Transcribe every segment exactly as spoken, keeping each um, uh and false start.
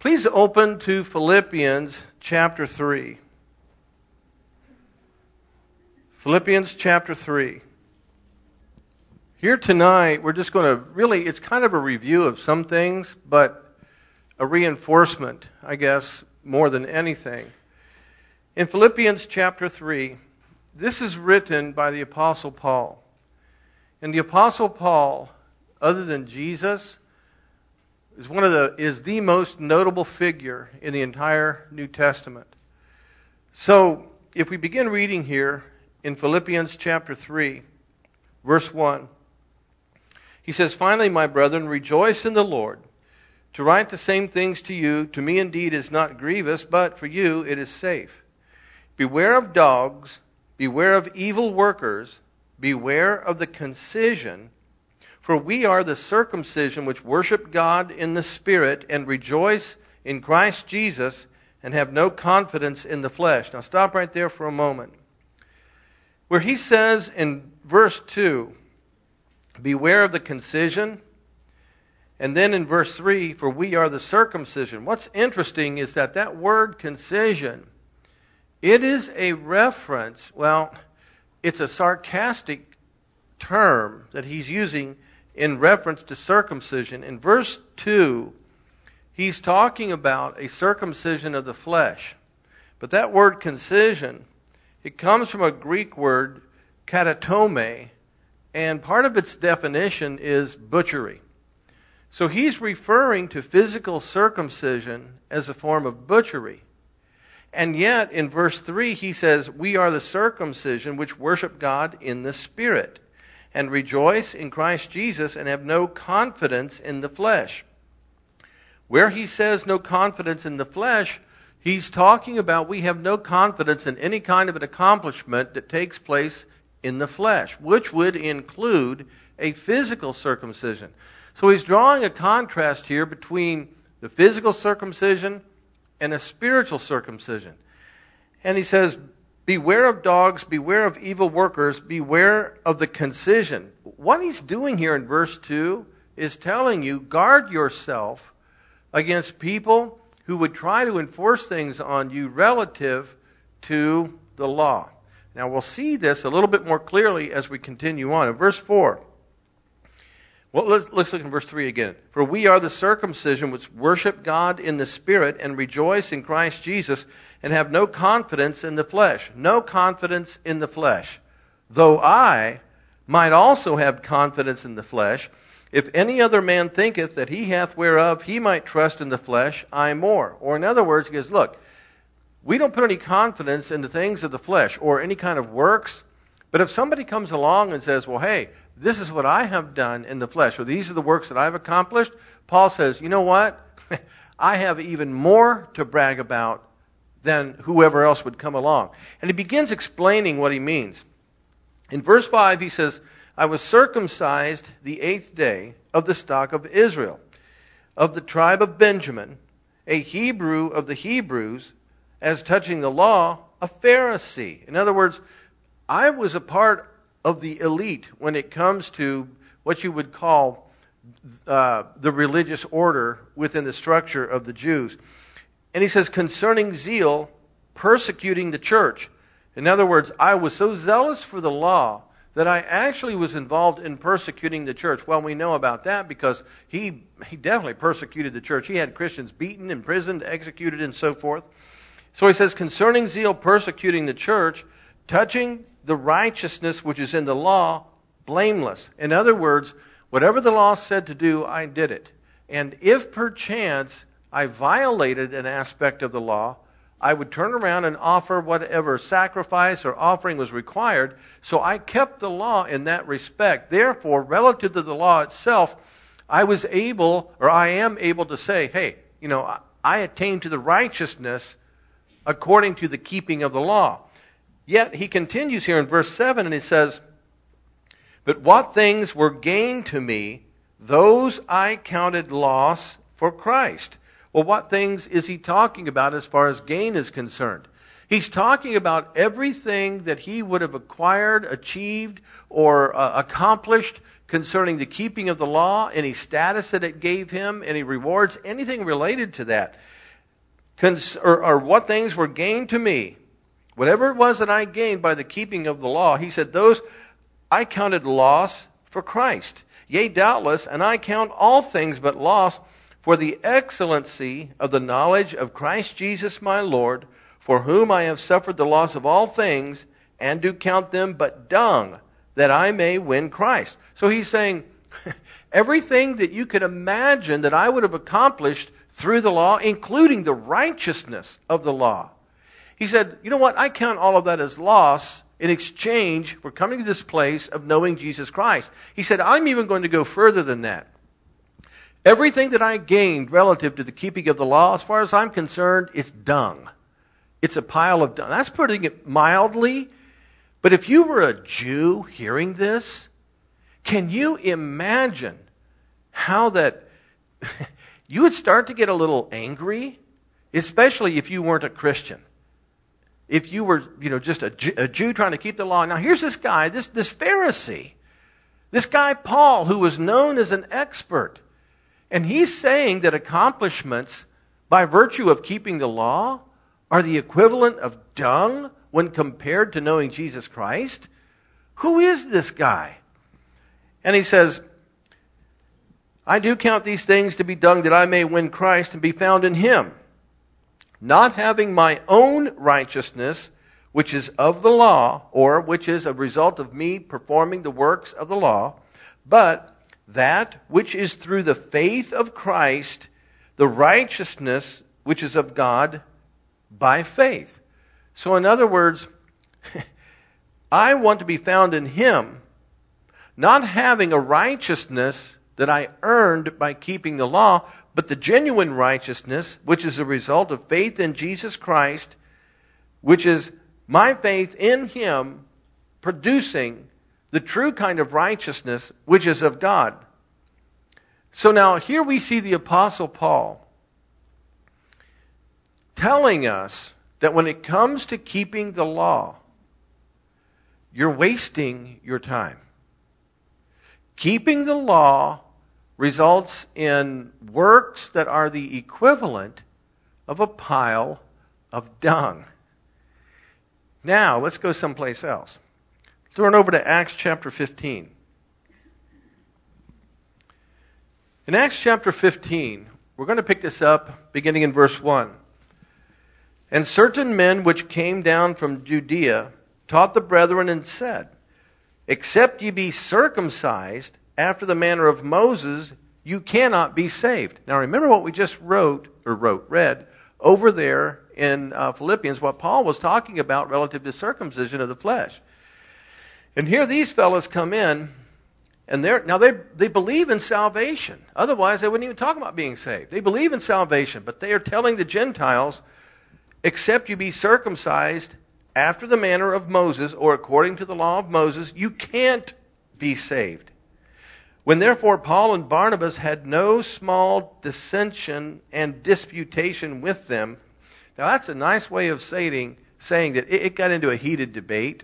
Please open to Philippians chapter three. Philippians chapter three. Here tonight, we're just going to really, it's kind of a review of some things, but a reinforcement, I guess, more than anything. In Philippians chapter three, this is written by the Apostle Paul. And the Apostle Paul, other than Jesus, is one of the is the most notable figure in the entire New Testament. So, if we begin reading here in Philippians chapter three, verse one, he says, "Finally, my brethren, rejoice in the Lord. To write the same things to you, to me indeed is not grievous, but for you it is safe. Beware of dogs, beware of evil workers, beware of the concision, for we are the circumcision which worship God in the Spirit and rejoice in Christ Jesus and have no confidence in the flesh." Now stop right there for a moment. Where he says in verse two, beware of the concision, and then in verse three, for we are the circumcision. What's interesting is that that word concision, it is a reference, well, it's a sarcastic term that he's using in reference to circumcision. In verse two, he's talking about a circumcision of the flesh. But that word concision, it comes from a Greek word, katatome, and part of its definition is butchery. So he's referring to physical circumcision as a form of butchery. And yet, in verse three, he says, we are the circumcision which worship God in the Spirit and rejoice in Christ Jesus and have no confidence in the flesh. Where he says no confidence in the flesh, he's talking about we have no confidence in any kind of an accomplishment that takes place in the flesh, which would include a physical circumcision. So he's drawing a contrast here between the physical circumcision and a spiritual circumcision. And he says, beware of dogs, beware of evil workers, beware of the concision. What he's doing here in verse two is telling you, guard yourself against people who would try to enforce things on you relative to the law. Now we'll see this a little bit more clearly as we continue on. In verse four, well, let's, let's look in verse three again. For we are the circumcision which worship God in the Spirit and rejoice in Christ Jesus and have no confidence in the flesh. No confidence in the flesh. Though I might also have confidence in the flesh, if any other man thinketh that he hath whereof he might trust in the flesh, I more. Or in other words, he goes, look, we don't put any confidence in the things of the flesh or any kind of works. But if somebody comes along and says, well, hey, this is what I have done in the flesh, or these are the works that I've accomplished, Paul says, you know what? I have even more to brag about than whoever else would come along. And he begins explaining what he means. In verse five, he says, I was circumcised the eighth day of the stock of Israel, of the tribe of Benjamin, a Hebrew of the Hebrews, as touching the law, a Pharisee. In other words, I was a part of the elite when it comes to what you would call uh, the religious order within the structure of the Jews. And he says, concerning zeal, persecuting the church. In other words, I was so zealous for the law that I actually was involved in persecuting the church. Well, we know about that because he, he definitely persecuted the church. He had Christians beaten, imprisoned, executed, and so forth. So he says, concerning zeal, persecuting the church, touching the righteousness which is in the law, blameless. In other words, whatever the law said to do, I did it. And if perchance I violated an aspect of the law, I would turn around and offer whatever sacrifice or offering was required. So I kept the law in that respect. Therefore, relative to the law itself, I was able, or I am able to say, hey, you know, I attained to the righteousness according to the keeping of the law. Yet he continues here in verse seven and he says, but what things were gain to me, those I counted loss for Christ. Well, what things is he talking about as far as gain is concerned? He's talking about everything that he would have acquired, achieved, or uh, accomplished concerning the keeping of the law, any status that it gave him, any rewards, anything related to that. Cons- or, or what things were gained to me. Whatever it was that I gained by the keeping of the law, he said, those I counted loss for Christ. Yea, doubtless, and I count all things but loss for the excellency of the knowledge of Christ Jesus my Lord, for whom I have suffered the loss of all things, and do count them but dung, that I may win Christ. So he's saying, everything that you could imagine that I would have accomplished through the law, including the righteousness of the law. He said, you know what, I count all of that as loss in exchange for coming to this place of knowing Jesus Christ. He said, I'm even going to go further than that. Everything that I gained relative to the keeping of the law, as far as I'm concerned, it's dung. It's a pile of dung. That's putting it mildly. But if you were a Jew hearing this, can you imagine how that you would start to get a little angry, especially if you weren't a Christian. If you were, you know, just a Jew, a Jew trying to keep the law. Now here's this guy, this, this Pharisee, this guy Paul, who was known as an expert. And he's saying that accomplishments by virtue of keeping the law are the equivalent of dung when compared to knowing Jesus Christ. Who is this guy? And he says, I do count these things to be dung that I may win Christ and be found in him, not having my own righteousness, which is of the law, or which is a result of me performing the works of the law, but that which is through the faith of Christ, the righteousness which is of God by faith. So in other words, I want to be found in him, not having a righteousness that I earned by keeping the law, but the genuine righteousness, which is a result of faith in Jesus Christ, which is my faith in him producing the true kind of righteousness which is of God. So now here we see the Apostle Paul telling us that when it comes to keeping the law, you're wasting your time. Keeping the law results in works that are the equivalent of a pile of dung. Now, let's go someplace else. Turn over to Acts chapter fifteen. In Acts chapter fifteen, we're going to pick this up beginning in verse one. And certain men which came down from Judea taught the brethren and said, except ye be circumcised after the manner of Moses, you cannot be saved. Now remember what we just wrote, or wrote, read, over there in uh, Philippians, what Paul was talking about relative to circumcision of the flesh. And here these fellows come in, and they're, now they they believe in salvation. Otherwise, they wouldn't even talk about being saved. They believe in salvation, but they are telling the Gentiles, except you be circumcised after the manner of Moses, or according to the law of Moses, you can't be saved. When therefore Paul and Barnabas had no small dissension and disputation with them. Now that's a nice way of saying, saying that it got into a heated debate.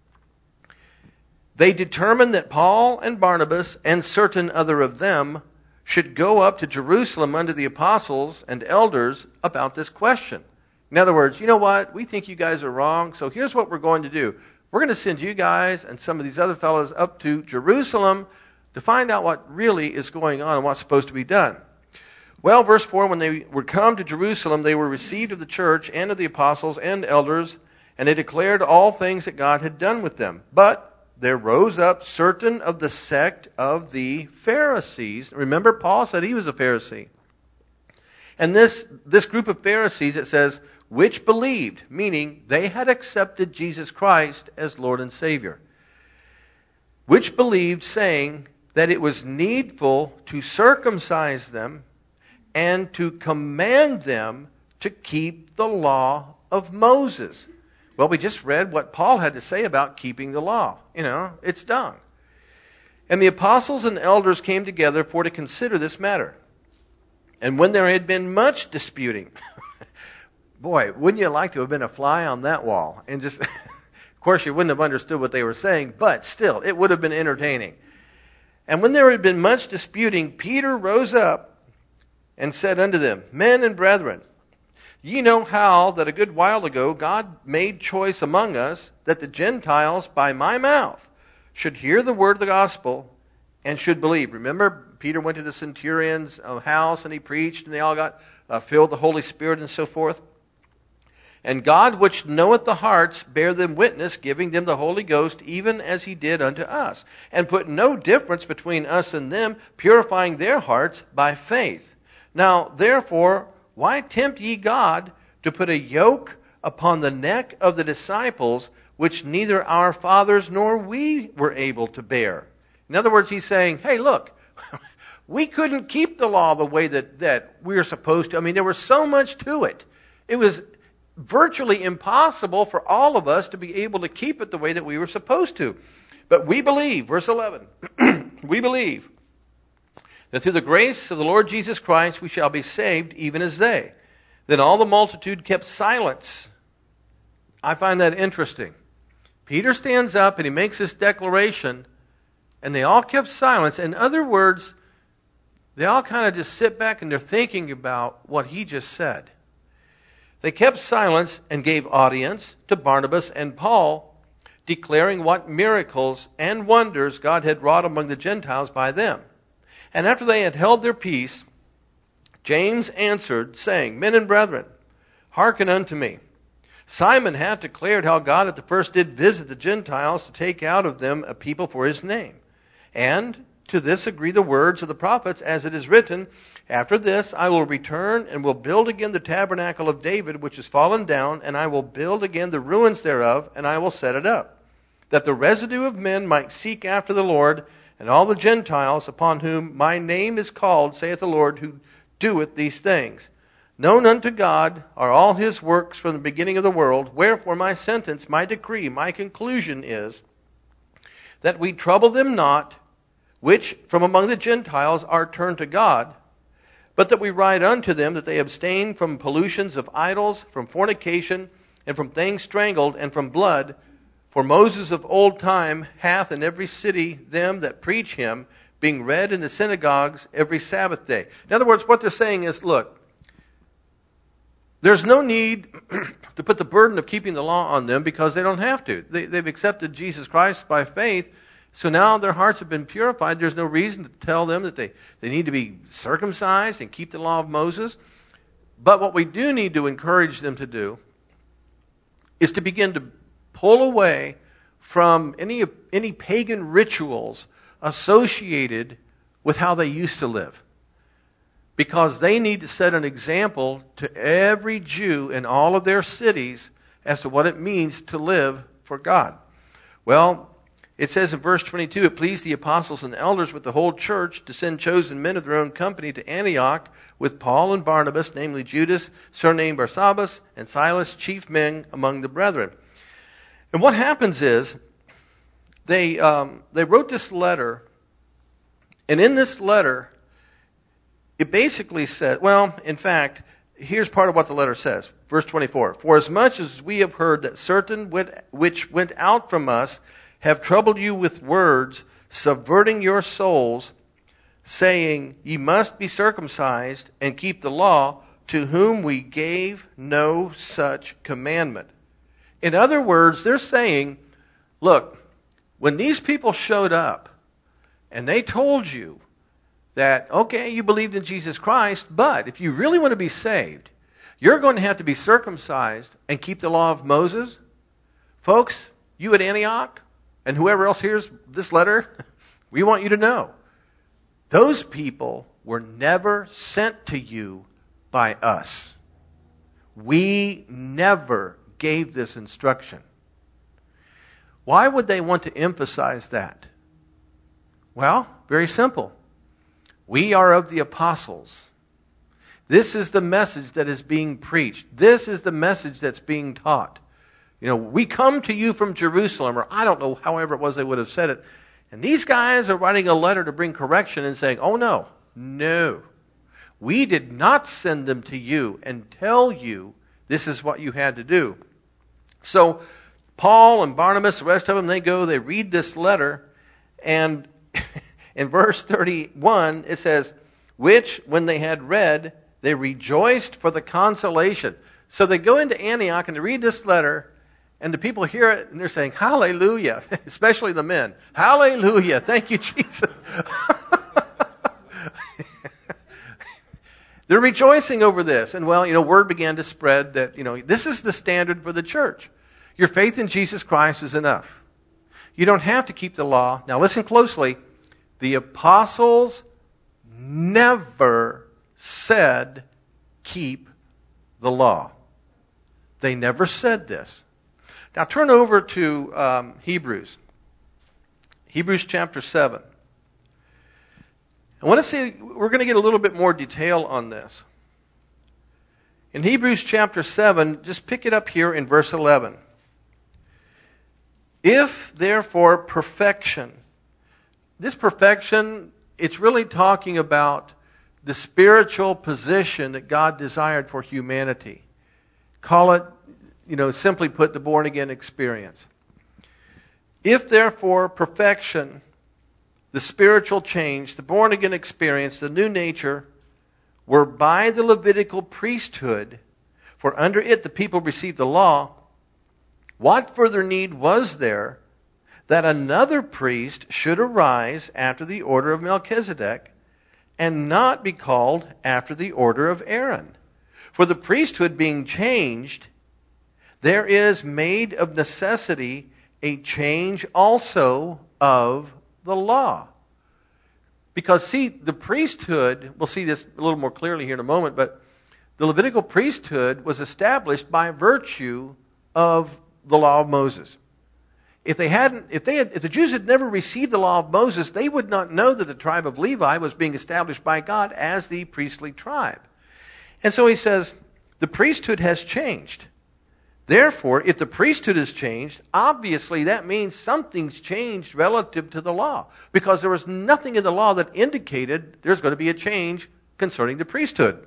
They determined that Paul and Barnabas and certain other of them should go up to Jerusalem unto the apostles and elders about this question. In other words, you know what? We think you guys are wrong, so here's what we're going to do. We're going to send you guys and some of these other fellows up to Jerusalem to find out what really is going on and what's supposed to be done. Well, verse four, when they were come to Jerusalem, they were received of the church and of the apostles and elders, and they declared all things that God had done with them. But there rose up certain of the sect of the Pharisees. Remember, Paul said he was a Pharisee. And this, this group of Pharisees, it says, which believed, meaning they had accepted Jesus Christ as Lord and Savior. Which believed, saying that it was needful to circumcise them and to command them to keep the law of Moses. Well, we just read what Paul had to say about keeping the law. You know, it's dung. And the apostles and elders came together for to consider this matter. And when there had been much disputing, boy, wouldn't you like to have been a fly on that wall? And just, of course, you wouldn't have understood what they were saying, but still, it would have been entertaining. And when there had been much disputing, Peter rose up and said unto them, Men and brethren, ye know how that a good while ago God made choice among us that the Gentiles by my mouth should hear the word of the gospel and should believe. Remember, Peter went to the centurion's house and he preached and they all got uh, filled with the Holy Spirit and so forth. And God, which knoweth the hearts, bare them witness, giving them the Holy Ghost, even as he did unto us, and put no difference between us and them, purifying their hearts by faith. Now, therefore, why tempt ye God to put a yoke upon the neck of the disciples, which neither our fathers nor we were able to bear? In other words, he's saying, hey, look, we couldn't keep the law the way that, that we were supposed to. I mean, there was so much to it. It was virtually impossible for all of us to be able to keep it the way that we were supposed to. But we believe, verse eleven, we believe that through the grace of the Lord Jesus Christ we shall be saved even as they. Then all the multitude kept silence. I find that interesting. Peter stands up and he makes this declaration, and they all kept silence. In other words, they all kind of just sit back and they're thinking about what he just said. They kept silence and gave audience to Barnabas and Paul, declaring what miracles and wonders God had wrought among the Gentiles by them. And after they had held their peace, James answered, saying, Men and brethren, hearken unto me. Simon hath declared how God at the first did visit the Gentiles to take out of them a people for his name. And to this agree the words of the prophets, as it is written, After this I will return and will build again the tabernacle of David, which is fallen down, and I will build again the ruins thereof, and I will set it up, that the residue of men might seek after the Lord, and all the Gentiles upon whom my name is called, saith the Lord, who doeth these things. Known unto God are all his works from the beginning of the world, wherefore my sentence, my decree, my conclusion is, that we trouble them not, which from among the Gentiles are turned to God, but that we write unto them that they abstain from pollutions of idols, from fornication, and from things strangled, and from blood. For Moses of old time hath in every city them that preach him, being read in the synagogues every Sabbath day. In other words, what they're saying is, look, there's no need to put the burden of keeping the law on them because they don't have to. They, they've accepted Jesus Christ by faith. So now their hearts have been purified. There's no reason to tell them that they, they need to be circumcised and keep the law of Moses. But what we do need to encourage them to do is to begin to pull away from any, any pagan rituals associated with how they used to live. Because they need to set an example to every Jew in all of their cities as to what it means to live for God. Well, it says in verse twenty-two, It pleased the apostles and elders with the whole church to send chosen men of their own company to Antioch with Paul and Barnabas, namely Judas, surnamed Barsabbas, and Silas, chief men among the brethren. And what happens is, they um, they wrote this letter, and in this letter, it basically said, well, in fact, here's part of what the letter says. Verse twenty-four, For as much as we have heard that certain which went out from us have troubled you with words, subverting your souls, saying, Ye must be circumcised and keep the law, to whom we gave no such commandment. In other words, they're saying, look, when these people showed up and they told you that, okay, you believed in Jesus Christ, but if you really want to be saved, you're going to have to be circumcised and keep the law of Moses. Folks, you at Antioch, and whoever else hears this letter, we want you to know, those people were never sent to you by us. We never gave this instruction. Why would they want to emphasize that? Well, very simple. We are of the apostles. This is the message that is being preached. This is the message that's being taught. You know, we come to you from Jerusalem, or I don't know, however it was they would have said it. And these guys are writing a letter to bring correction and saying, oh no, no. We did not send them to you and tell you This is what you had to do. So Paul and Barnabas, the rest of them, they go, they read this letter, and in verse thirty-one, it says, which, when they had read, they rejoiced for the consolation. So they go into Antioch and they read this letter, and the people hear it, and they're saying, hallelujah, especially the men. Hallelujah, thank you, Jesus. They're rejoicing over this. And well, you know, word began to spread that, you know, this is the standard for the church. Your faith in Jesus Christ is enough. You don't have to keep the law. Now listen closely. The apostles never said, keep the law. They never said this. Now turn over to um, Hebrews. Hebrews chapter seven. I want to see, we're going to get a little bit more detail on this. In Hebrews chapter seven, just pick it up here in verse eleven. If, therefore, perfection. This perfection, it's really talking about the spiritual position that God desired for humanity. Call it, you know, simply put, the born-again experience. If, therefore, perfection, the spiritual change, the born-again experience, the new nature, were by the Levitical priesthood, for under it the people received the law, what further need was there that another priest should arise after the order of Melchizedek, and not be called after the order of Aaron? For the priesthood being changed, there is made of necessity a change also of the law. Because, see, the priesthood, we'll see this a little more clearly here in a moment, but the Levitical priesthood was established by virtue of the law of Moses. If they hadn't, if they had, if the Jews had never received the law of Moses, they would not know that the tribe of Levi was being established by God as the priestly tribe. And so he says, the priesthood has changed. Therefore, if the priesthood has changed, obviously that means something's changed relative to the law. Because there was nothing in the law that indicated there's going to be a change concerning the priesthood.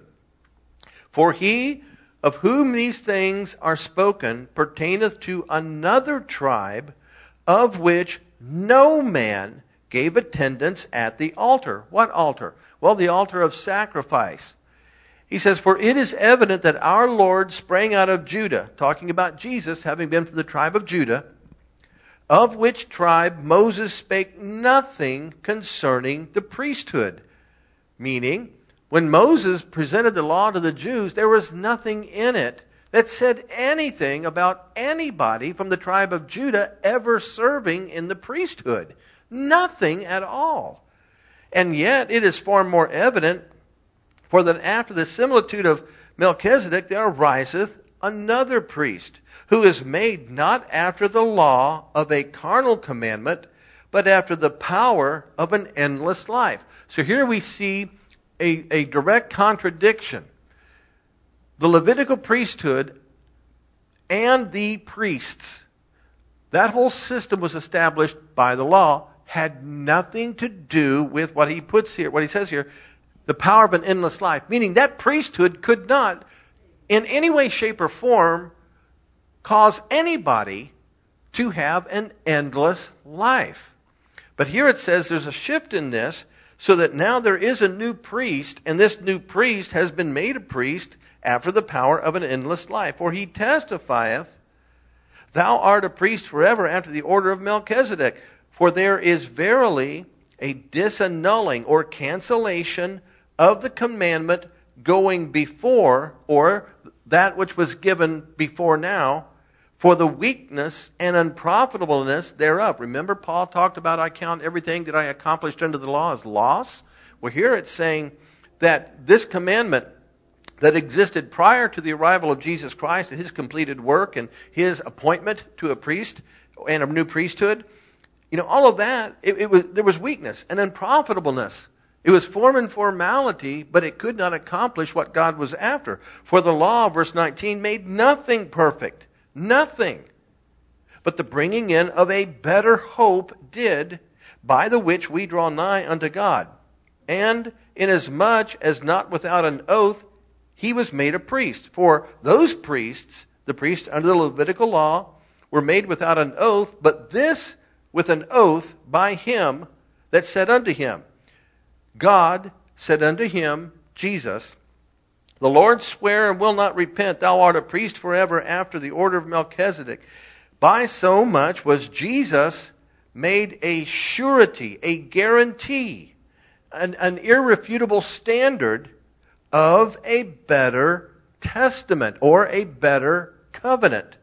For he of whom these things are spoken pertaineth to another tribe, of which no man gave attendance at the altar. What altar? Well, the altar of sacrifice. He says, for it is evident that our Lord sprang out of Judah, talking about Jesus having been from the tribe of Judah, of which tribe Moses spake nothing concerning the priesthood. Meaning, when Moses presented the law to the Jews, there was nothing in it that said anything about anybody from the tribe of Judah ever serving in the priesthood. Nothing at all. And yet, it is far more evident, for that after the similitude of Melchizedek there ariseth another priest, who is made not after the law of a carnal commandment, but after the power of an endless life. So here we see a, a direct contradiction. The Levitical priesthood and the priests, that whole system was established by the law, had nothing to do with what he puts here, what he says here, the power of an endless life. Meaning that priesthood could not, in any way, shape, or form, cause anybody to have an endless life. But here it says there's a shift in this, so that now there is a new priest, and this new priest has been made a priest after the power of an endless life. For he testifieth, thou art a priest forever after the order of Melchizedek. For there is verily a disannulling or cancellation of the commandment going before, or that which was given before now, for the weakness and unprofitableness thereof. Remember, Paul talked about, I count everything that I accomplished under the law as loss. Well, here it's saying that this commandment that existed prior to the arrival of Jesus Christ and his completed work and his appointment to a priest and a new priesthood, you know, all of that, it, it was there was weakness and unprofitableness. It was form and formality, but it could not accomplish what God was after. For the law, verse nineteen, made nothing perfect. Nothing. But the bringing in of a better hope did, by the which we draw nigh unto God. And inasmuch as not without an oath, he was made a priest. For those priests, the priests under the Levitical law, were made without an oath, but this with an oath by him that said unto him, God said unto him, Jesus, the Lord sware and will not repent, thou art a priest forever after the order of Melchizedek. By so much was Jesus made a surety, a guarantee, an, an irrefutable standard of a better testament or a better covenant.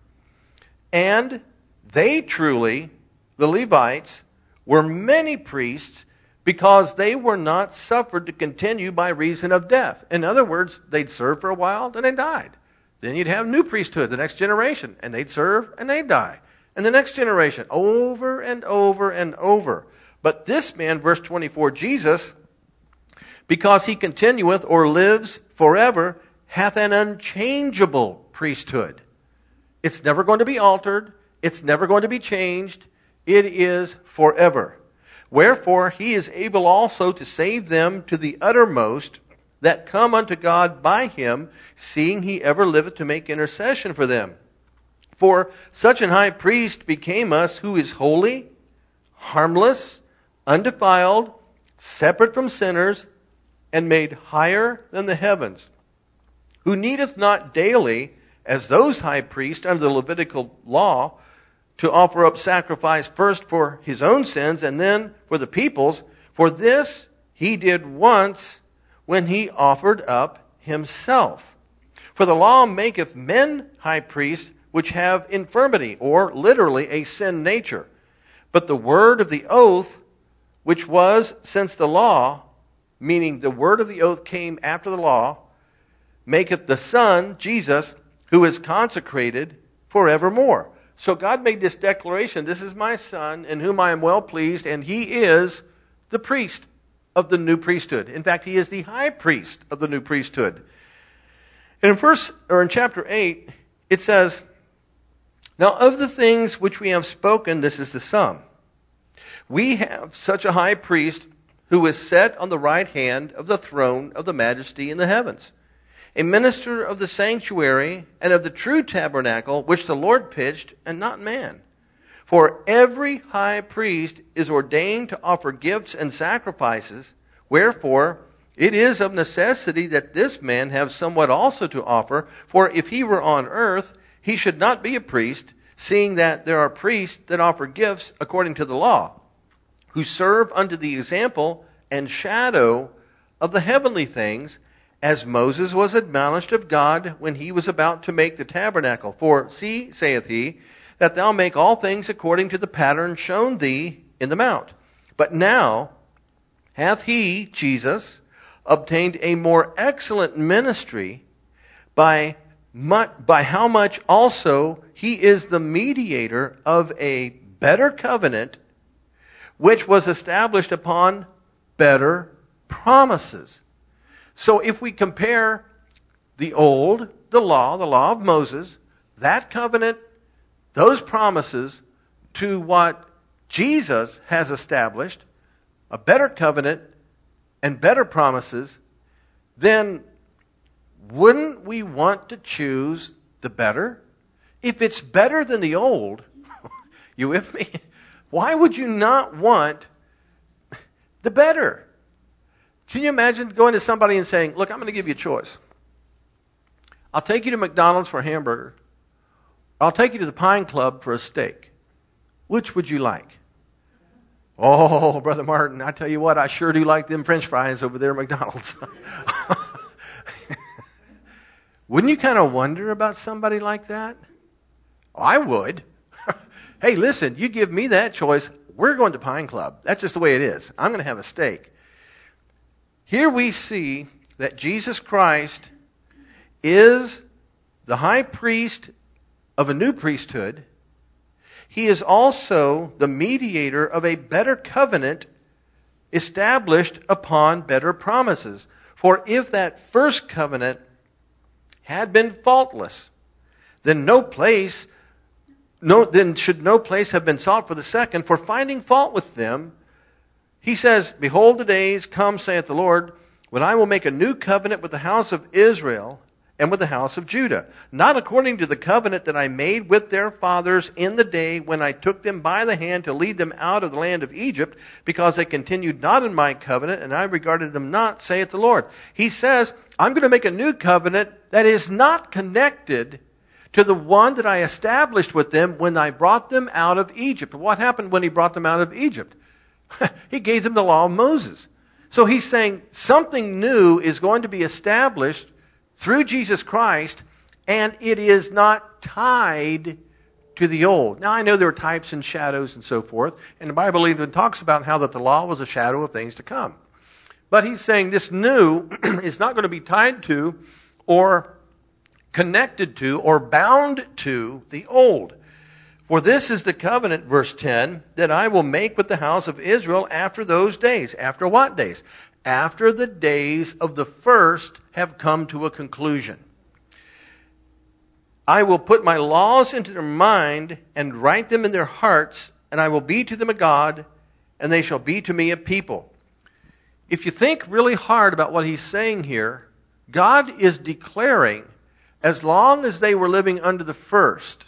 And they truly, the Levites, were many priests because they were not suffered to continue by reason of death. In other words, they'd serve for a while, then they died. Then you'd have new priesthood, the next generation, and they'd serve and they'd die. And the next generation, over and over and over. But this man, verse twenty-four, Jesus, because he continueth or lives forever, hath an unchangeable priesthood. It's never going to be altered. It's never going to be changed. It is forever. Wherefore he is able also to save them to the uttermost that come unto God by him, seeing he ever liveth to make intercession for them. For such an high priest became us, who is holy, harmless, undefiled, separate from sinners, and made higher than the heavens, who needeth not daily, as those high priests under the Levitical law, to offer up sacrifice first for his own sins and then for the people's. For this he did once when he offered up himself. For the law maketh men high priests which have infirmity, or literally a sin nature. But the word of the oath, which was since the law, meaning the word of the oath came after the law, maketh the Son, Jesus, who is consecrated forevermore. So God made this declaration, this is my Son, in whom I am well pleased, and he is the priest of the new priesthood. In fact, he is the high priest of the new priesthood. And in verse, or in chapter eight, it says, now of the things which we have spoken, this is the sum. We have such a high priest who is set on the right hand of the throne of the majesty in the heavens, a minister of the sanctuary and of the true tabernacle which the Lord pitched, and not man. For every high priest is ordained to offer gifts and sacrifices, wherefore it is of necessity that this man have somewhat also to offer. For if he were on earth, he should not be a priest, seeing that there are priests that offer gifts according to the law, who serve unto the example and shadow of the heavenly things, as Moses was admonished of God when he was about to make the tabernacle. For see, saith he, that thou make all things according to the pattern shown thee in the mount. But now hath he, Jesus, obtained a more excellent ministry, by much, by how much also he is the mediator of a better covenant, which was established upon better promises. So if we compare the old, the law, the law of Moses, that covenant, those promises, to what Jesus has established, a better covenant and better promises, then wouldn't we want to choose the better? If it's better than the old, you with me? Why would you not want the better? Can you imagine going to somebody and saying, look, I'm going to give you a choice. I'll take you to McDonald's for a hamburger. I'll take you to the Pine Club for a steak. Which would you like? Oh, Brother Martin, I tell you what, I sure do like them French fries over there at McDonald's. Wouldn't you kind of wonder about somebody like that? Oh, I would. Hey, listen, you give me that choice, we're going to Pine Club. That's just the way it is. I'm going to have a steak. Here we see that Jesus Christ is the high priest of a new priesthood. He is also the mediator of a better covenant established upon better promises. For if that first covenant had been faultless, then no place, no, then should no place have been sought for the second. For finding fault with them, he says, behold, the days come, saith the Lord, when I will make a new covenant with the house of Israel and with the house of Judah, not according to the covenant that I made with their fathers in the day when I took them by the hand to lead them out of the land of Egypt, because they continued not in my covenant, and I regarded them not, saith the Lord. He says, I'm going to make a new covenant that is not connected to the one that I established with them when I brought them out of Egypt. What happened when he brought them out of Egypt? He gave them the law of Moses. So he's saying something new is going to be established through Jesus Christ, and it is not tied to the old. Now, I know there are types and shadows and so forth, and the Bible even talks about how that the law was a shadow of things to come. But he's saying this new is not going to be tied to or connected to or bound to the old. For this is the covenant, verse ten, that I will make with the house of Israel after those days. After what days? After the days of the first have come to a conclusion. I will put my laws into their mind and write them in their hearts, and I will be to them a God, and they shall be to me a people. If you think really hard about what he's saying here, God is declaring, as long as they were living under the first,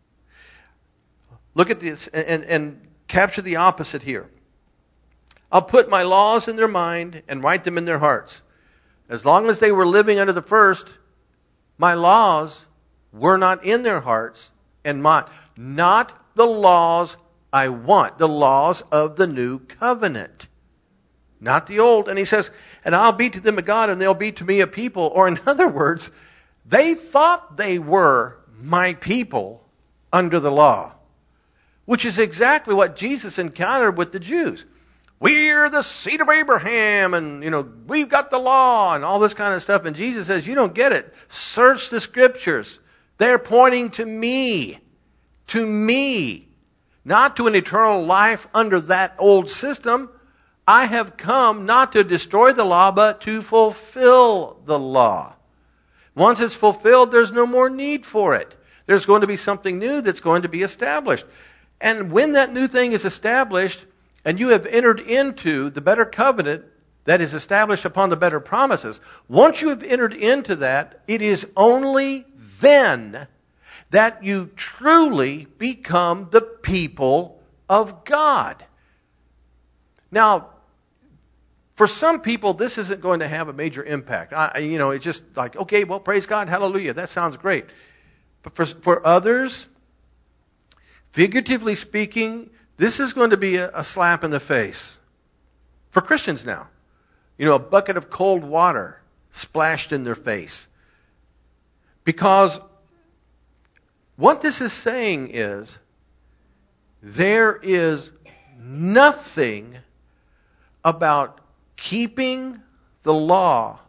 look at this and, and, and capture the opposite here. I'll put my laws in their mind and write them in their hearts. As long as they were living under the first, my laws were not in their hearts and mind. Not the laws I want, the laws of the new covenant. Not the old. And he says, and I'll be to them a God and they'll be to me a people. Or in other words, they thought they were my people under the law, which is exactly what Jesus encountered with the Jews. We're the seed of Abraham, and, you know, we've got the law, and all this kind of stuff. And Jesus says, you don't get it. Search the Scriptures. They're pointing to me. To me. Not to an eternal life under that old system. I have come not to destroy the law, but to fulfill the law. Once it's fulfilled, there's no more need for it. There's going to be something new that's going to be established. And when that new thing is established, and you have entered into the better covenant that is established upon the better promises, once you have entered into that, it is only then that you truly become the people of God. Now, for some people, this isn't going to have a major impact. I, you know, it's just like, okay, well, praise God, hallelujah, that sounds great. But for, for others, figuratively speaking, this is going to be a, a slap in the face. For Christians now. You know, a bucket of cold water splashed in their face. Because what this is saying is, there is nothing about keeping the law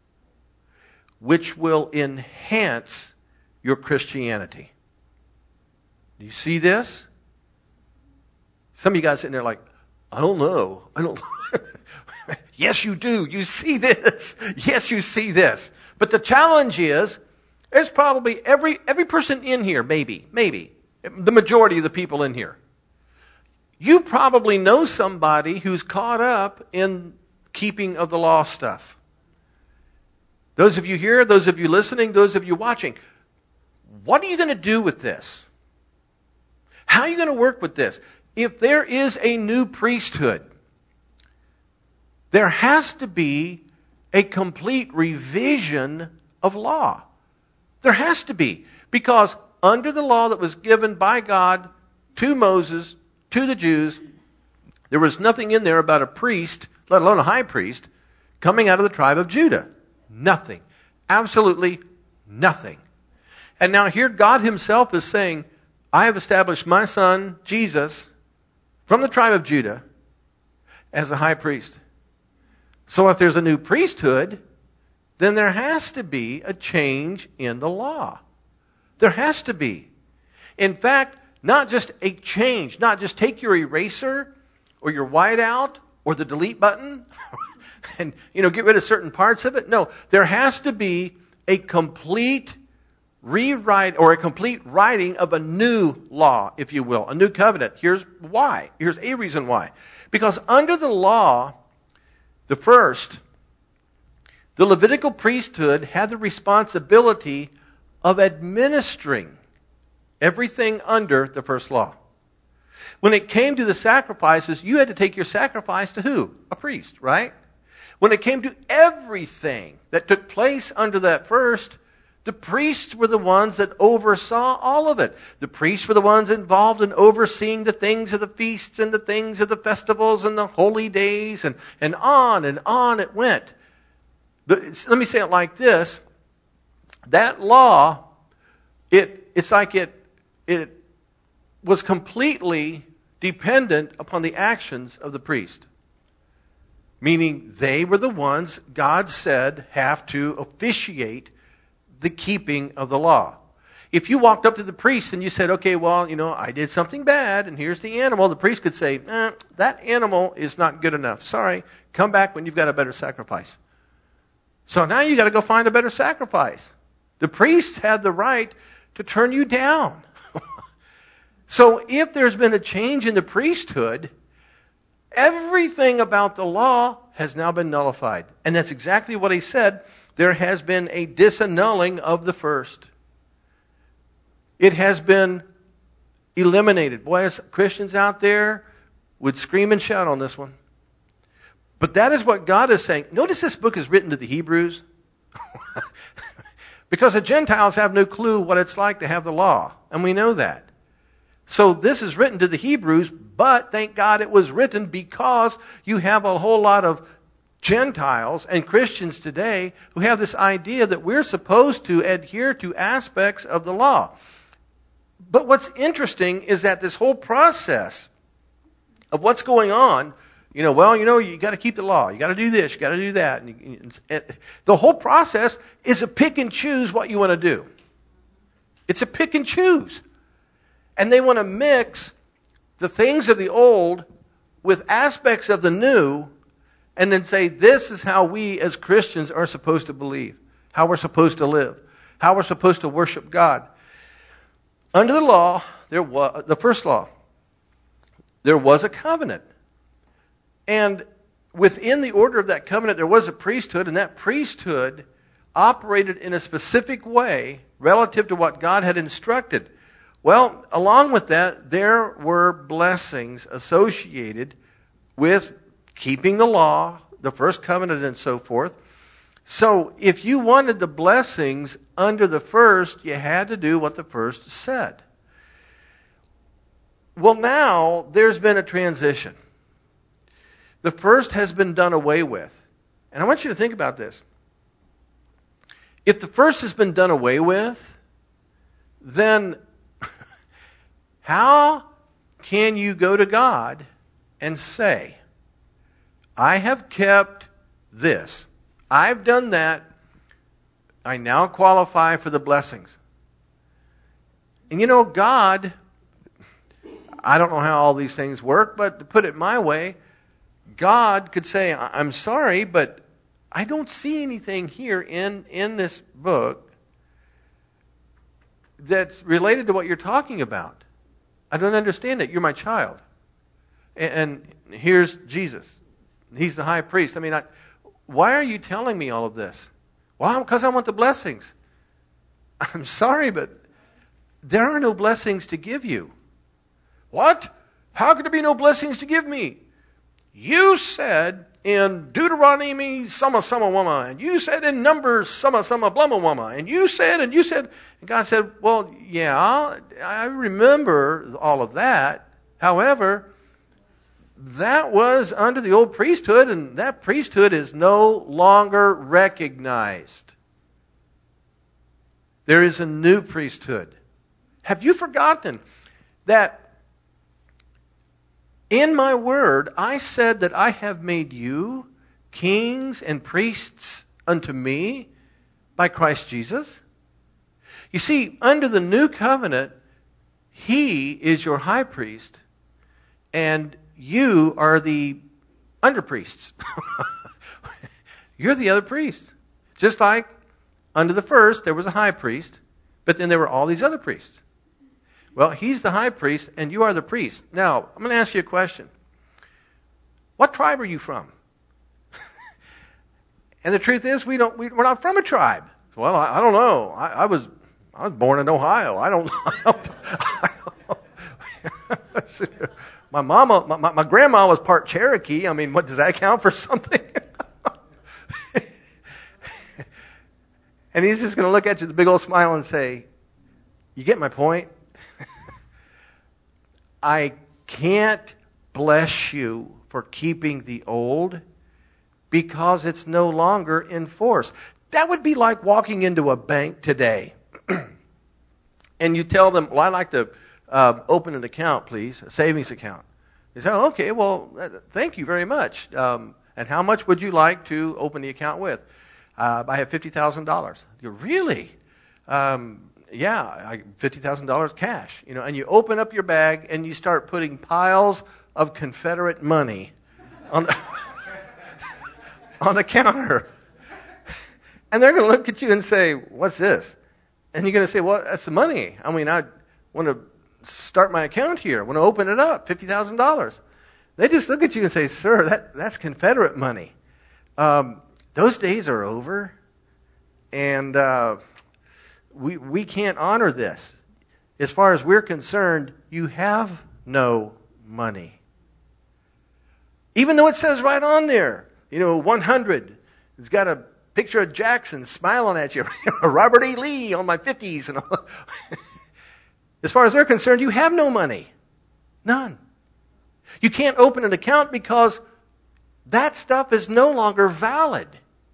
which will enhance your Christianity. Do you see this? Some of you guys sitting there like, I don't know. I don't. Yes, you do. You see this. Yes, you see this. But the challenge is, there's probably every every person in here, maybe, maybe, the majority of the people in here. You probably know somebody who's caught up in keeping of the law stuff. Those of you here, those of you listening, those of you watching, what are you going to do with this? How are you going to work with this? If there is a new priesthood, there has to be a complete revision of law. There has to be. Because under the law that was given by God to Moses, to the Jews, there was nothing in there about a priest, let alone a high priest, coming out of the tribe of Judah. Nothing. Absolutely nothing. And now here God himself is saying, I have established my son, Jesus, from the tribe of Judah, as a high priest. So if there's a new priesthood, then there has to be a change in the law. There has to be. In fact, not just a change, not just take your eraser or your whiteout or the delete button and, you know, get rid of certain parts of it. No, there has to be a complete rewrite or a complete writing of a new law, if you will, a new covenant. Here's why. Here's a reason why. Because under the law, the first, The Levitical priesthood had the responsibility of administering everything under the first law. When it came to the sacrifices, you had to take your sacrifice to who? A priest, right? When it came to everything that took place under that first, the priests were the ones that oversaw all of it. The priests were the ones involved in overseeing the things of the feasts and the things of the festivals and the holy days, and, and on and on it went. The, let me say it like this. That law, it it's like it it was completely dependent upon the actions of the priest. Meaning they were the ones God said have to officiate the keeping of the law. If you walked up to the priest and you said, okay, well, you know, I did something bad and here's the animal, the priest could say, eh, that animal is not good enough. Sorry, come back when you've got a better sacrifice. So now you got to go find a better sacrifice. The priests had the right to turn you down. So if there's been a change in the priesthood, everything about the law has now been nullified. And that's exactly what he said. There has been a disannulling of the first. It has been eliminated. Boy, as Christians out there would scream and shout on this one. But that is what God is saying. Notice this book is written to the Hebrews. Because the Gentiles have no clue what it's like to have the law. And we know that. So this is written to the Hebrews, but thank God it was written because you have a whole lot of Gentiles and Christians today who have this idea that we're supposed to adhere to aspects of the law. But what's interesting is that this whole process of what's going on, you know, well, you know, you got to keep the law. You got to do this. You got to do that. And, you, and the whole process is a pick and choose what you want to do. It's a pick and choose. And they want to mix the things of the old with aspects of the new and then say, this is how we as Christians are supposed to believe, how we're supposed to live, how we're supposed to worship God. Under the law, there was the first law, there was a covenant. And within the order of that covenant, there was a priesthood, and that priesthood operated in a specific way relative to what God had instructed. Well, along with that, there were blessings associated with keeping the law, the first covenant, and so forth. So if you wanted the blessings under the first, you had to do what the first said. Well, now there's been a transition. The first has been done away with. And I want you to think about this. If the first has been done away with, then how can you go to God and say, I have kept this. I've done that. I now qualify for the blessings. And you know, God, I don't know how all these things work, but to put it my way, God could say, I'm sorry, but I don't see anything here in, in this book that's related to what you're talking about. I don't understand it. You're my child. And, and here's Jesus. He's the high priest. I mean, I, why are you telling me all of this? Well, because I want the blessings. I'm sorry, but there are no blessings to give you. What? How could there be no blessings to give me? You said in Deuteronomy, summa, summa, wumma, and you said in Numbers, summa, summa, blumma, wumma, and you said, and you said, and God said, well, yeah, I remember all of that. However, that was under the old priesthood, and that priesthood is no longer recognized. There is a new priesthood. Have you forgotten that in my word, I said that I have made you kings and priests unto me by Christ Jesus? You see, under the new covenant, He is your high priest, and you are the under priests. You're the other priests. Just like under the first, there was a high priest, but then there were all these other priests. Well, He's the high priest, and you are the priest. Now, I'm going to ask you a question. What tribe are you from? And the truth is, we don't, we, we're not from a tribe. Well, I, I don't know. I, I was I was born in Ohio. I don't know. My mama, my, my grandma was part Cherokee. I mean, what does that count for something? And he's just going to look at you with a big old smile and say, you get my point? I can't bless you for keeping the old because it's no longer in force. That would be like walking into a bank today and you tell them, well, I'd like to uh, open an account, please, a savings account. They say, oh, okay, well, uh, thank you very much. Um, and how much would you like to open the account with? Uh, I have fifty thousand dollars. You go, really? Um, yeah, I, fifty thousand dollars cash. You know, and you open up your bag and you start putting piles of Confederate money on the, on the counter. And they're going to look at you and say, what's this? And you're going to say, well, that's the money. I mean, I want to start my account here. I want to open it up, fifty thousand dollars. They just look at you and say, sir, that, that's Confederate money. Um, those days are over, and uh, we, we can't honor this. As far as we're concerned, you have no money. Even though it says right on there, you know, one hundred. It's got a picture of Jackson smiling at you. Robert E. Lee on my fifties. And all. As far as they're concerned, you have no money. None. You can't open an account because that stuff is no longer valid.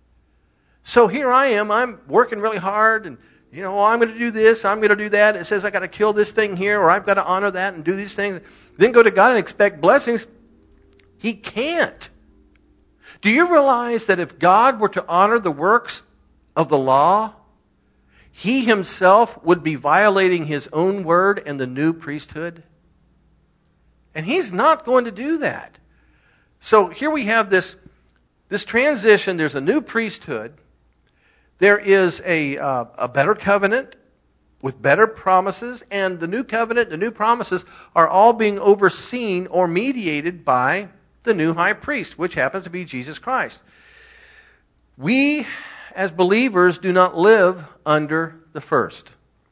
So here I am. I'm working really hard and, you know, oh, I'm going to do this. I'm going to do that. It says I got to kill this thing here or I've got to honor that and do these things. Then go to God and expect blessings. He can't. Do you realize that if God were to honor the works of the law, He Himself would be violating His own word and the new priesthood? And He's not going to do that. So here we have this, this transition. There's a new priesthood. There is a, uh, a better covenant with better promises. And the new covenant, the new promises are all being overseen or mediated by the new high priest, which happens to be Jesus Christ. We, as believers, do not live under the first.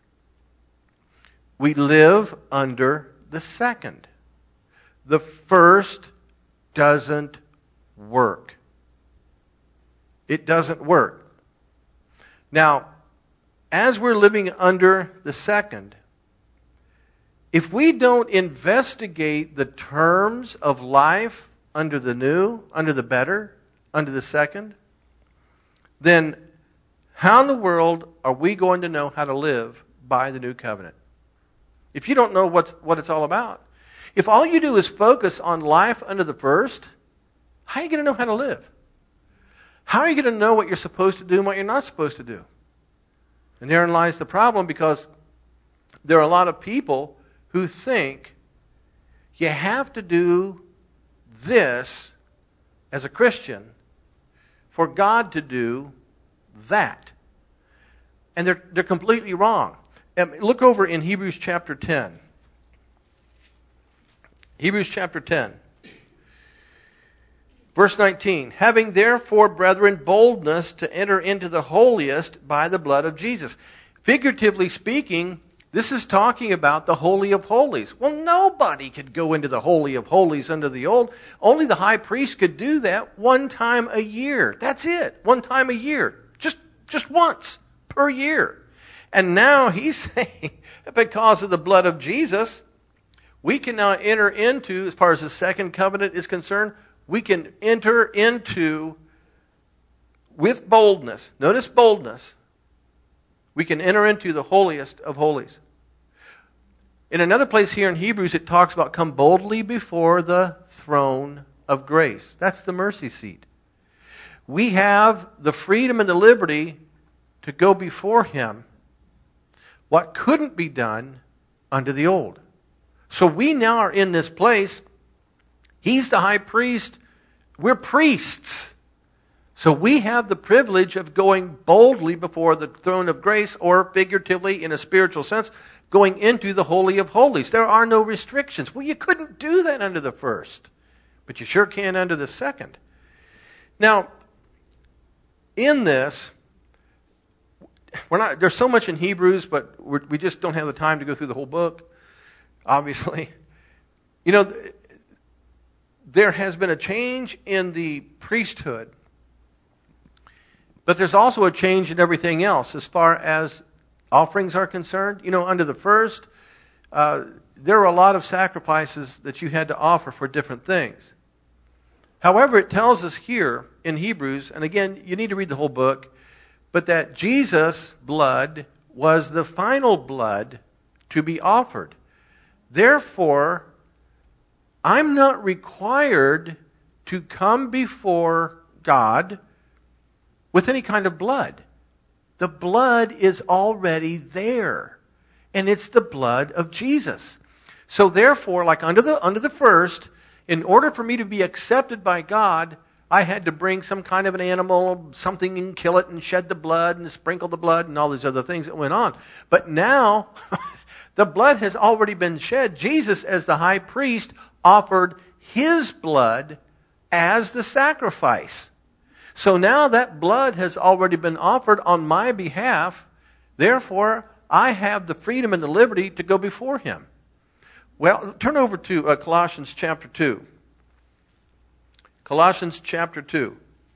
We live under the second. The first doesn't work. It doesn't work. Now, as we're living under the second, if we don't investigate the terms of life under the new, under the better, under the second, then how in the world are we going to know how to live by the new covenant? If you don't know what's, what it's all about. If all you do is focus on life under the first, how are you going to know how to live? How are you going to know what you're supposed to do and what you're not supposed to do? And therein lies the problem, because there are a lot of people who think you have to do this as a Christian for God to do that. And they're, they're completely wrong. Um, look over in Hebrews chapter ten. Hebrews chapter ten. Verse nineteen. Having therefore, brethren, boldness to enter into the holiest by the blood of Jesus. Figuratively speaking, this is talking about the Holy of Holies. Well, nobody could go into the Holy of Holies under the old. Only the high priest could do that one time a year. That's it. One time a year. Just, just once per year. And now he's saying that because of the blood of Jesus, we can now enter into, as far as the second covenant is concerned, we can enter into with boldness. Notice boldness. We can enter into the holiest of holies. In another place here in Hebrews, it talks about come boldly before the throne of grace. That's the mercy seat. We have the freedom and the liberty to go before Him what couldn't be done under the old. So we now are in this place. He's the high priest. We're priests. So we have the privilege of going boldly before the throne of grace, or figuratively, in a spiritual sense, going into the Holy of Holies. There are no restrictions. Well, you couldn't do that under the first, but you sure can under the second. Now, in this, we're not, there's so much in Hebrews, but we're, we just don't have the time to go through the whole book, obviously. You know, there has been a change in the priesthood, but there's also a change in everything else as far as offerings are concerned. You know, under the first, uh, there were a lot of sacrifices that you had to offer for different things. However, it tells us here in Hebrews, and again, you need to read the whole book, but that Jesus' blood was the final blood to be offered. Therefore, I'm not required to come before God with any kind of blood. The blood is already there, and it's the blood of Jesus. So therefore, like under the under the first, in order for me to be accepted by God, I had to bring some kind of an animal, something, and kill it and shed the blood and sprinkle the blood and all these other things that went on. But now, the blood has already been shed. Jesus, as the high priest, offered his blood as the sacrifice. So now that blood has already been offered on my behalf. Therefore, I have the freedom and the liberty to go before him. Well, turn over to uh, Colossians chapter two. Colossians chapter two.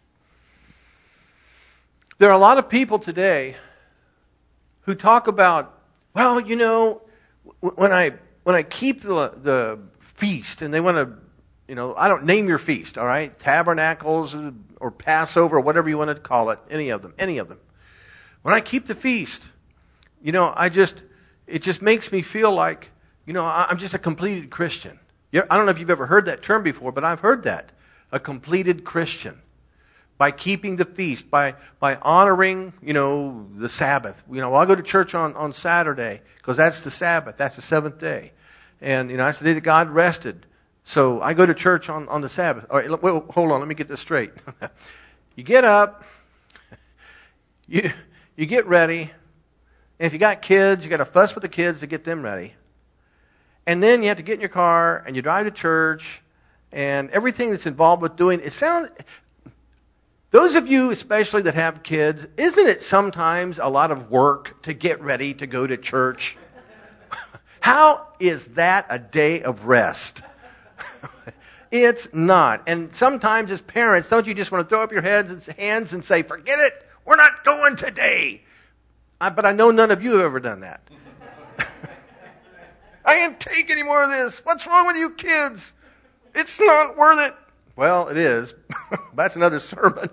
There are a lot of people today who talk about, well, you know, when I when I keep the the feast, and they want to, you know, I don't name your feast, all right? Tabernacles or Passover or whatever you want to call it, any of them, any of them. When I keep the feast, you know, I just, it just makes me feel like, you know, I'm just a completed Christian. I don't know if you've ever heard that term before, but I've heard that. A completed Christian. By keeping the feast, by by honoring, you know, the Sabbath. You know, well, I go to church on, on Saturday because that's the Sabbath. That's the seventh day. And, you know, that's the day that God rested. So I go to church on, on the Sabbath. All right, wait, hold on, let me get this straight. You get up, you you get ready, and if you got kids, you got to fuss with the kids to get them ready. And then you have to get in your car, and you drive to church, and everything that's involved with doing it sounds. Those of you especially that have kids, isn't it sometimes a lot of work to get ready to go to church? How is that a day of rest? It's not. And sometimes as parents, don't you just want to throw up your heads and hands and say, forget it, we're not going today. I, but I know none of you have ever done that. I can't take any more of this. What's wrong with you kids? It's not worth it. Well, it is. That's another sermon.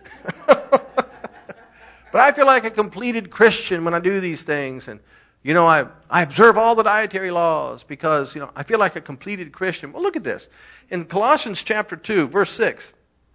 But I feel like a completed Christian when I do these things. And, you know, I, I observe all the dietary laws because, you know, I feel like a completed Christian. Well, look at this. In Colossians chapter two, verse six.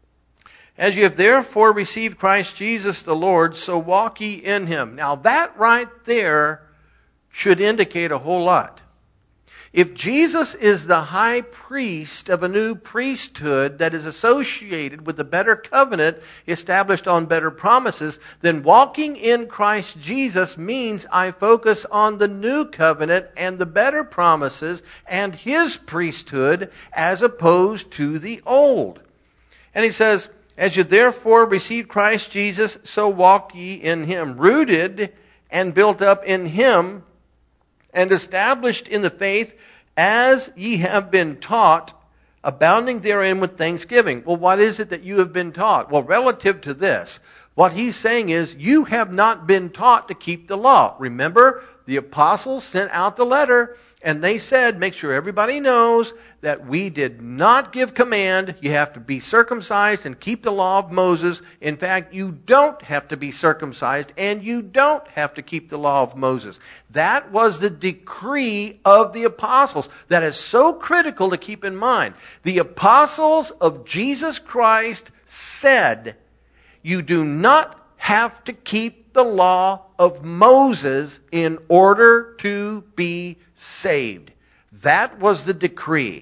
As you have therefore received Christ Jesus the Lord, so walk ye in him. Now that right there should indicate a whole lot. If Jesus is the high priest of a new priesthood that is associated with the better covenant established on better promises, then walking in Christ Jesus means I focus on the new covenant and the better promises and his priesthood as opposed to the old. And he says, as you therefore receive Christ Jesus, so walk ye in him, rooted and built up in him, and established in the faith as ye have been taught, abounding therein with thanksgiving. Well, what is it that you have been taught? Well, relative to this, what he's saying is you have not been taught to keep the law. Remember, the apostles sent out the letter, and they said, make sure everybody knows that we did not give command. You have to be circumcised and keep the law of Moses. In fact, you don't have to be circumcised and you don't have to keep the law of Moses. That was the decree of the apostles. That is so critical to keep in mind. The apostles of Jesus Christ said, you do not have to keep the law of Moses in order to be saved. That was the decree.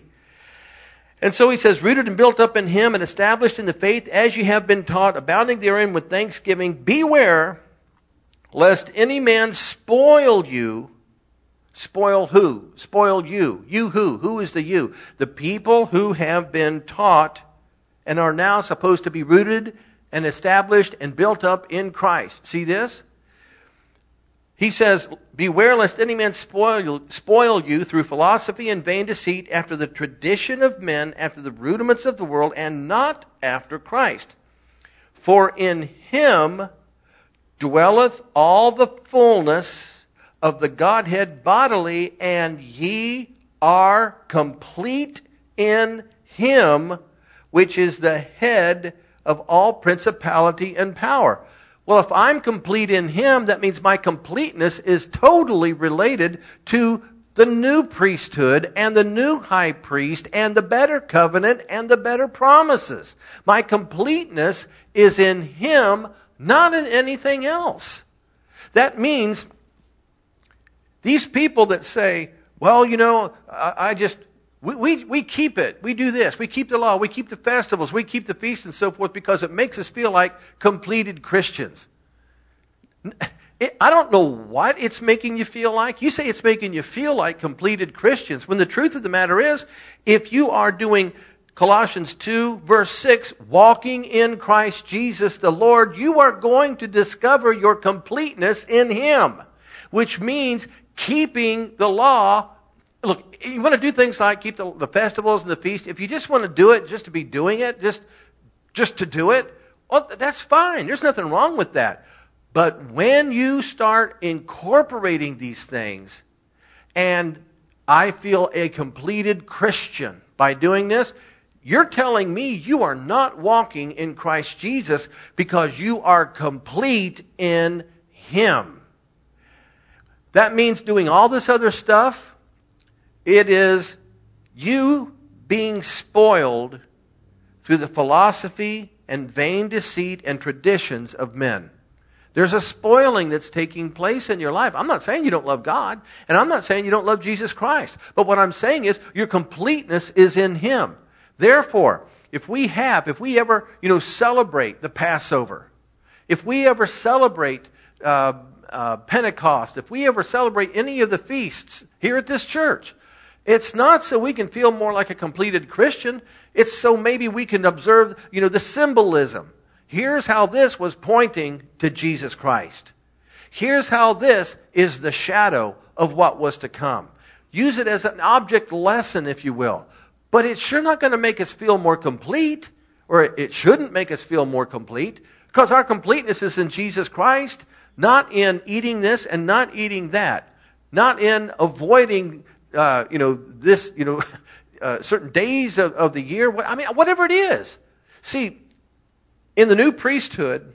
And so he says, rooted and built up in him and established in the faith as you have been taught, abounding therein with thanksgiving. Beware lest any man spoil you. Spoil who? Spoil you. You who? Who is the you? The people who have been taught and are now supposed to be rooted and established and built up in Christ. See this? He says, beware lest any man spoil, spoil you through philosophy and vain deceit, after the tradition of men, after the rudiments of the world, and not after Christ. For in him dwelleth all the fullness of the Godhead bodily, and ye are complete in him, which is the head of all principality and power. Well, if I'm complete in him, that means my completeness is totally related to the new priesthood and the new high priest and the better covenant and the better promises. My completeness is in him, not in anything else. That means these people that say, well, you know, I, I just, we, we, we keep it. We do this. We keep the law. We keep the festivals. We keep the feasts and so forth because it makes us feel like completed Christians. It, I don't know what it's making you feel like. You say it's making you feel like completed Christians, when the truth of the matter is, if you are doing Colossians two, verse six, walking in Christ Jesus the Lord, you are going to discover your completeness in him, which means keeping the law. Look, you want to do things like keep the, the festivals and the feast. If you just want to do it just to be doing it, just, just to do it, well, that's fine. There's nothing wrong with that. But when you start incorporating these things, and I feel a completed Christian by doing this, you're telling me you are not walking in Christ Jesus because you are complete in him. That means doing all this other stuff. It is you being spoiled through the philosophy and vain deceit and traditions of men. There's a spoiling that's taking place in your life. I'm not saying you don't love God, and I'm not saying you don't love Jesus Christ. But what I'm saying is your completeness is in him. Therefore, if we have, if we ever, you know, celebrate the Passover, if we ever celebrate uh, uh, Pentecost, if we ever celebrate any of the feasts here at this church, it's not so we can feel more like a completed Christian. It's so maybe we can observe, you know, the symbolism. Here's how this was pointing to Jesus Christ. Here's how this is the shadow of what was to come. Use it as an object lesson, if you will. But it's sure not going to make us feel more complete, or it shouldn't make us feel more complete, because our completeness is in Jesus Christ, not in eating this and not eating that, not in avoiding, uh, you know, this, you know, uh, certain days of, of the year. I mean, whatever it is. See, in the new priesthood,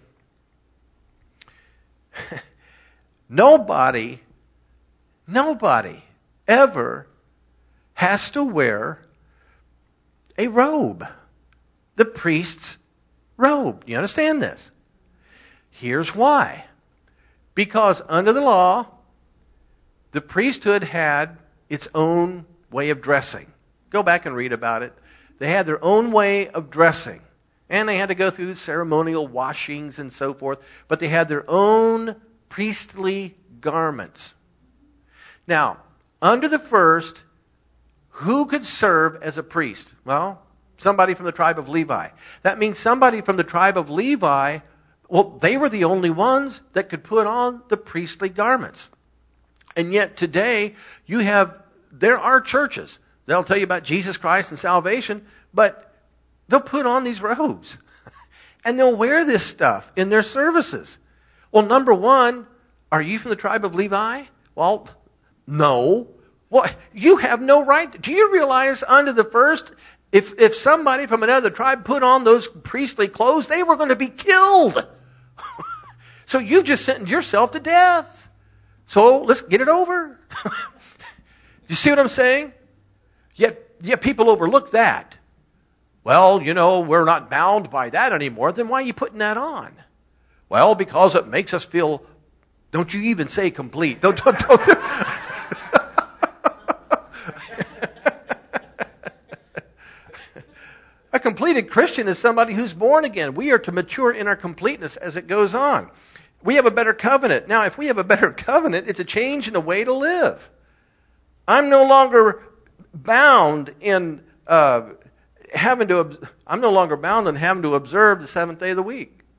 nobody, nobody ever has to wear a robe. The priest's robe. You understand this? Here's why. Because under the law, the priesthood had its own way of dressing. Go back and read about it. They had their own way of dressing. And they had to go through ceremonial washings and so forth. But they had their own priestly garments. Now, under the first, who could serve as a priest? Well, somebody from the tribe of Levi. That means somebody from the tribe of Levi, well, they were the only ones that could put on the priestly garments. And yet today, you have, there are churches. They'll tell you about Jesus Christ and salvation, but they'll put on these robes. And they'll wear this stuff in their services. Well, number one, are you from the tribe of Levi? Well, no. Well, you have no right. Do you realize under the first, if, if somebody from another tribe put on those priestly clothes, they were going to be killed. So you've just sentenced yourself to death. So let's get it over. You see what I'm saying? Yet, yet people overlook that. Well, you know, we're not bound by that anymore. Then why are you putting that on? Well, because it makes us feel, don't you even say complete. Don't, don't, don't. A completed Christian is somebody who's born again. We are to mature in our completeness as it goes on. We have a better covenant. Now, if we have a better covenant, it's a change in the way to live. I'm no longer bound in uh, having to. I'm no longer bound in having to observe the seventh day of the week.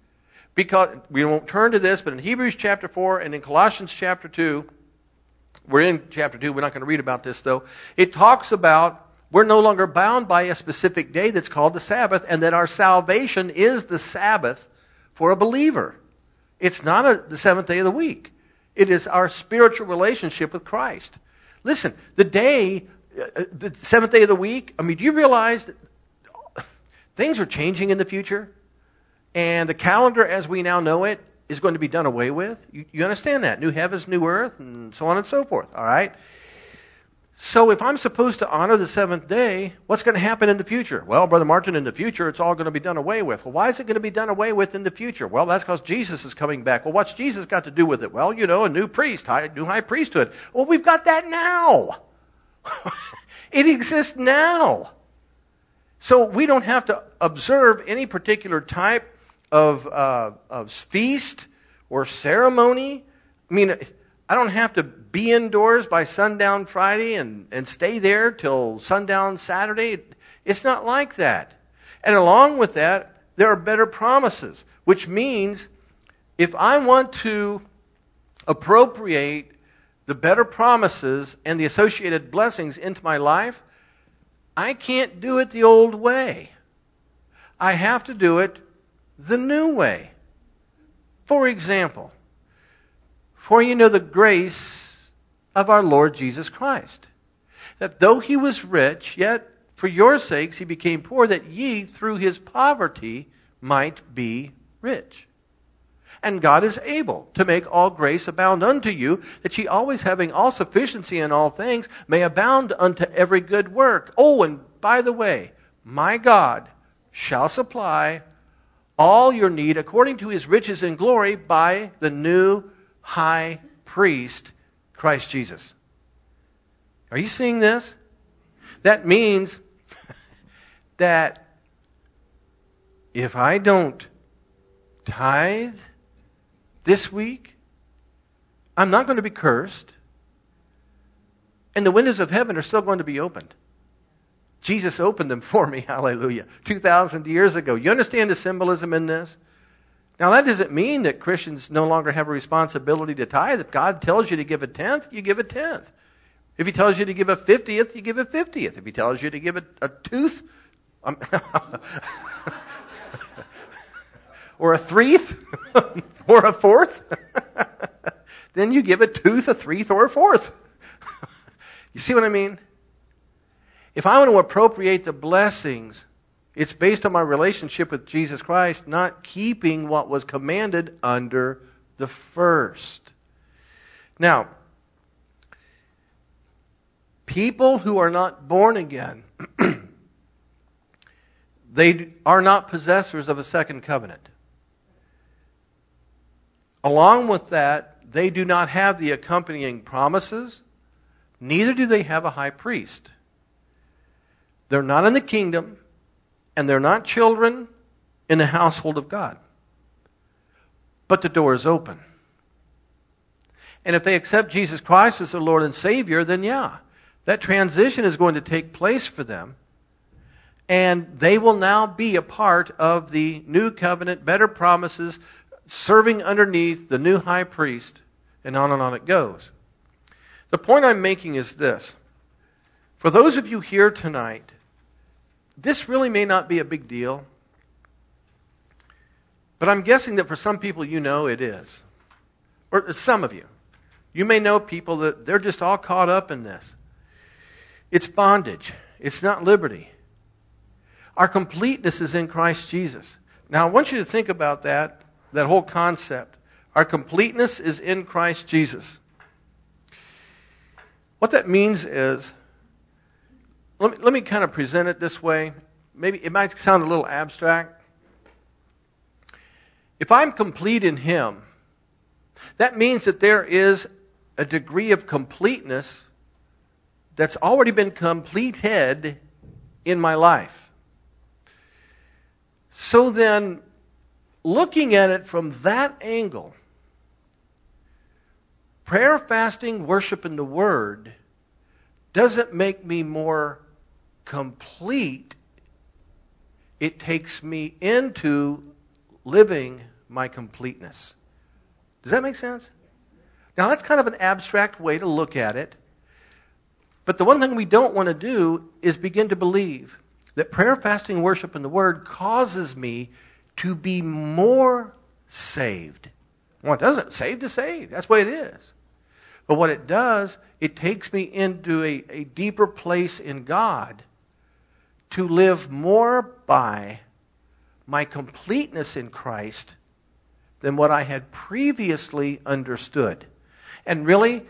Because we won't turn to this, but in Hebrews chapter four and in Colossians chapter two, we're in chapter two, we're not going to read about this though. It talks about we're no longer bound by a specific day that's called the Sabbath, and that our salvation is the Sabbath for a believer. It's not a, the seventh day of the week. It is our spiritual relationship with Christ. Listen, the day, uh, the seventh day of the week, I mean, do you realize that things are changing in the future? And the calendar as we now know it is going to be done away with. You, you understand that? New heavens, new earth, and so on and so forth. All right? So if I'm supposed to honor the seventh day, what's going to happen in the future? Well, Brother Martin, in the future, it's all going to be done away with. Well, why is it going to be done away with in the future? Well, that's because Jesus is coming back. Well, what's Jesus got to do with it? Well, you know, a new priest, high, new high priesthood. Well, we've got that now. It exists now. So we don't have to observe any particular type of, uh, of feast or ceremony. I mean, I don't have to be indoors by sundown Friday and, and stay there till sundown Saturday. It's not like that. And along with that, there are better promises, which means if I want to appropriate the better promises and the associated blessings into my life, I can't do it the old way. I have to do it the new way. For example, for you know the grace of our Lord Jesus Christ, that though he was rich, yet for your sakes he became poor, that ye through his poverty might be rich. And God is able to make all grace abound unto you, that ye always having all sufficiency in all things may abound unto every good work. Oh, and by the way, my God shall supply all your need according to his riches and glory by the new high priest, Christ Jesus. Are you seeing this? That means that if I don't tithe this week, I'm not going to be cursed, and the windows of heaven are still going to be opened. Jesus opened them for me, hallelujah, two thousand years ago. You understand the symbolism in this? Now, that doesn't mean that Christians no longer have a responsibility to tithe. If God tells you to give a tenth, you give a tenth. If he tells you to give a fiftieth, you give a fiftieth. If he tells you to give a, a tooth, um, or a threeth, or a fourth, then you give a tooth, a threeth, or a fourth. You see what I mean? If I want to appropriate the blessings, it's based on my relationship with Jesus Christ, not keeping what was commanded under the first. Now, people who are not born again, they are not possessors of a second covenant. Along with that, they do not have the accompanying promises, neither do they have a high priest. They're not in the kingdom, and they're not children in the household of God. But the door is open. And if they accept Jesus Christ as their Lord and Savior, then yeah, that transition is going to take place for them. And they will now be a part of the new covenant, better promises, serving underneath the new high priest, and on and on it goes. The point I'm making is this. For those of you here tonight, this really may not be a big deal, but I'm guessing that for some people you know it is. Or some of you. You may know people that they're just all caught up in this. It's bondage. It's not liberty. Our completeness is in Christ Jesus. Now I want you to think about that, that whole concept. Our completeness is in Christ Jesus. What that means is, let me, let me kind of present it this way. Maybe it might sound a little abstract. If I'm complete in Him, that means that there is a degree of completeness that's already been completed in my life. So then, looking at it from that angle, prayer, fasting, worship, and the Word doesn't make me more complete. It takes me into living my completeness. Does that make sense? Now, that's kind of an abstract way to look at it. But the one thing we don't want to do is begin to believe that prayer, fasting, worship, and the Word causes me to be more saved. Well, it doesn't. Saved is saved. That's the way it is. But what it does, it takes me into a, a deeper place in God to live more by my completeness in Christ than what I had previously understood. And really,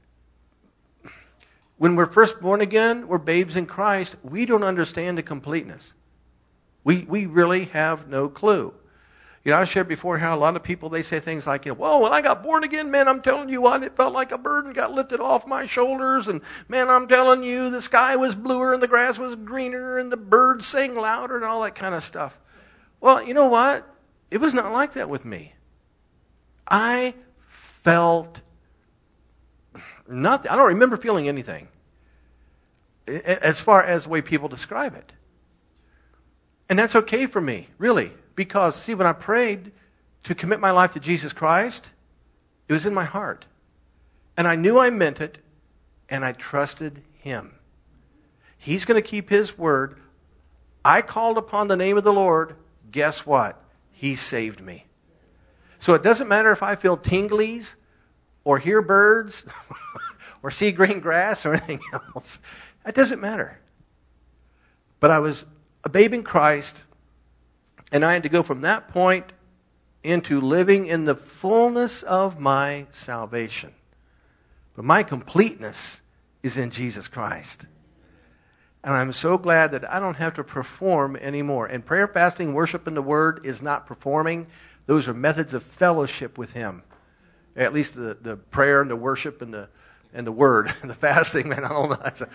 when we're first born again, we're babes in Christ, we don't understand the completeness. We we really have no clue. You know, I shared before how a lot of people, they say things like, you know, whoa, when I got born again, man, I'm telling you what, it felt like a burden got lifted off my shoulders. And man, I'm telling you, the sky was bluer and the grass was greener and the birds sang louder and all that kind of stuff. Well, you know what? It was not like that with me. I felt nothing. I don't remember feeling anything as far as the way people describe it. And that's okay for me, really. Because, see, when I prayed to commit my life to Jesus Christ, it was in my heart. And I knew I meant it, and I trusted Him. He's going to keep His word. I called upon the name of the Lord. Guess what? He saved me. So it doesn't matter if I feel tinglies, or hear birds, or see green grass, or anything else. It doesn't matter. But I was a babe in Christ, and I had to go from that point into living in the fullness of my salvation. But my completeness is in Jesus Christ. And I'm so glad that I don't have to perform anymore. And prayer, fasting, worship, and the Word is not performing. Those are methods of fellowship with Him. At least the, the prayer and the worship and the and the Word. The fasting, man, I don't know.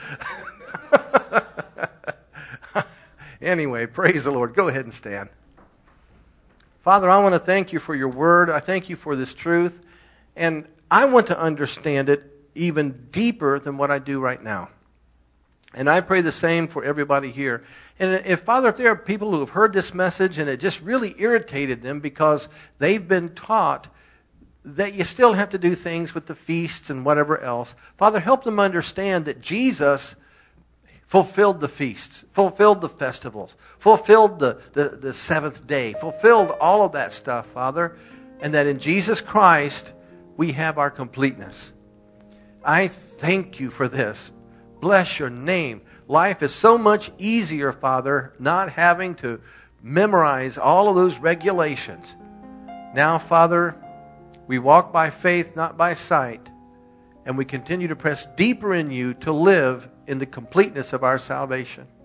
Anyway, praise the Lord. Go ahead and stand. Father, I want to thank you for your word. I thank you for this truth. And I want to understand it even deeper than what I do right now. And I pray the same for everybody here. And if, Father, if there are people who have heard this message and it just really irritated them because they've been taught that you still have to do things with the feasts and whatever else, Father, help them understand that Jesus fulfilled the feasts, fulfilled the festivals, fulfilled the, the, the seventh day, fulfilled all of that stuff, Father, and that in Jesus Christ we have our completeness. I thank you for this. Bless your name. Life is so much easier, Father, not having to memorize all of those regulations. Now, Father, we walk by faith, not by sight, and we continue to press deeper in you to live in the completeness of our salvation.